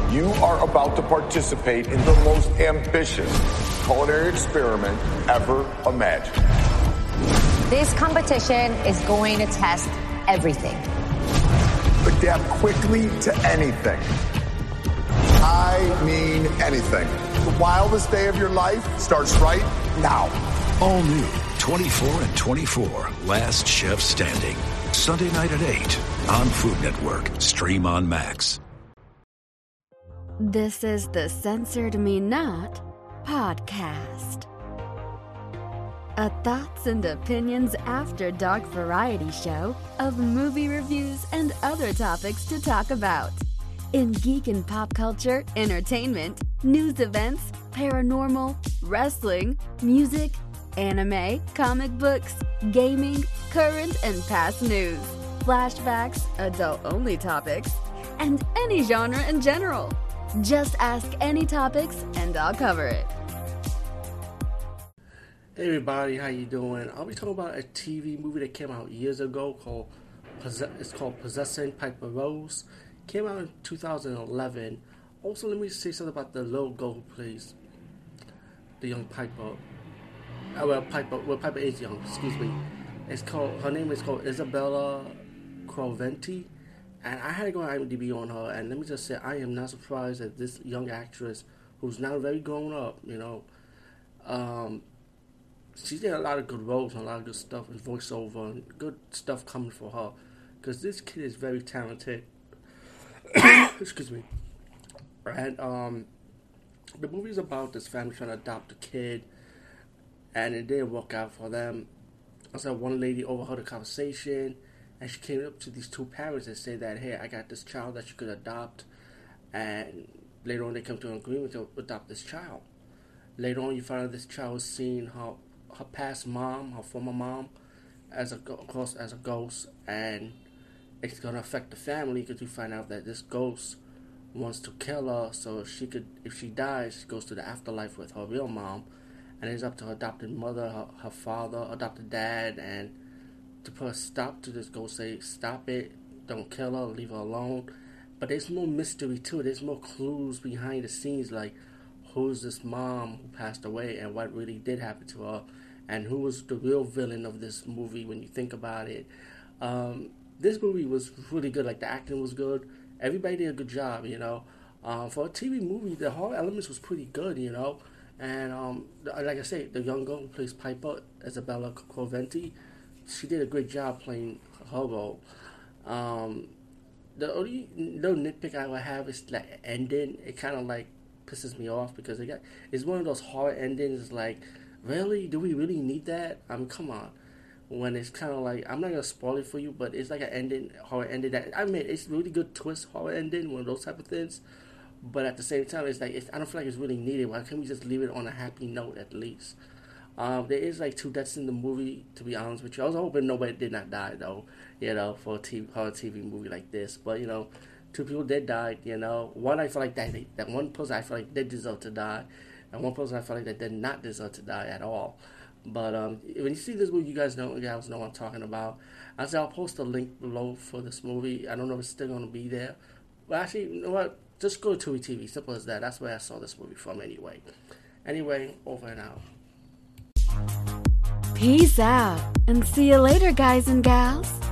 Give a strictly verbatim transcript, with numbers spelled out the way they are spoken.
You are about to participate in the most ambitious culinary experiment ever imagined. This competition is going to test everything. Adapt quickly to anything. I mean anything. The wildest day of your life starts right now. All new twenty-four and twenty-four, Last Chef Standing. Sunday night at eight on Food Network. Stream on Max. This is the Censored Me Not podcast. A thoughts and opinions after dark variety show of movie reviews and other topics to talk about. In geek and pop culture, entertainment, news events, paranormal, wrestling, music, anime, comic books, gaming, current and past news, flashbacks, adult-only topics, and any genre in general. Just ask any topics and I'll cover it. Hey everybody, how you doing? I'll be talking about a T V movie that came out years ago called it's called Possessing Piper Rose. Came out in two thousand eleven. Also, let me say something about the little girl who plays the young Piper. Uh, well, Piper, well, Piper is young. Excuse me. It's called. Her name is called Isabella Croventi, and I had to go on IMDb on her. And let me just say, I am not surprised that this young actress, who's now very grown up, you know, um, she's did a lot of good roles and a lot of good stuff and voiceover and good stuff coming for her, because this kid is very talented. Excuse me. And um, the movie's about this family trying to adopt a kid, and it didn't work out for them. I said one lady overheard a conversation, and she came up to these two parents and said that, hey, I got this child that you could adopt, and later on they come to an agreement to adopt this child. Later on, you find out this child was seeing her her past mom, her former mom, as a of course as a ghost, and it's gonna affect the family because you find out that this ghost wants to kill her, so she could, if she dies, she goes to the afterlife with her real mom, and it's up to her adopted mother, her, her father, adopted dad, and to put a stop to this ghost, say stop it, don't kill her, leave her alone. But there's more mystery to it. There's more clues behind the scenes, like who's this mom who passed away and what really did happen to her, and who was the real villain of this movie when you think about it. Um, this movie was really good. Like, the acting was good. Everybody did a good job, you know. Um, for a T V movie, the horror elements was pretty good, you know. And um, like I say, the young girl who plays Piper, Isabella Croventi, she did a great job playing her role. Um, the only little nitpick I would have is like ending. It kind of like pisses me off because it got, it's one of those horror endings. Like, really, do we really need that? I mean, come on. When it's kind of like, I'm not gonna spoil it for you, but it's like an ending, horror ending that, I mean, it's really good twist horror ending, one of those type of things. But at the same time, it's like, it's, I don't feel like it's really needed. Why can't we just leave it on a happy note at least? Um, there is like two deaths in the movie, to be honest with you. I was hoping nobody did not die though, you know, for a T V, horror T V movie like this. But you know, two people did die. You know, one I feel like that they, that one person I feel like they deserve to die, and one person I feel like that did not deserve to die at all. But um, when you see this movie, you guys know, you guys know what I'm talking about. I said I'll post a link below for this movie. I don't know if it's still going to be there. But actually, you know what? Just go to Tubi T V. Simple as that. That's where I saw this movie from anyway. Anyway, over and out. Peace out. And see you later, guys and gals.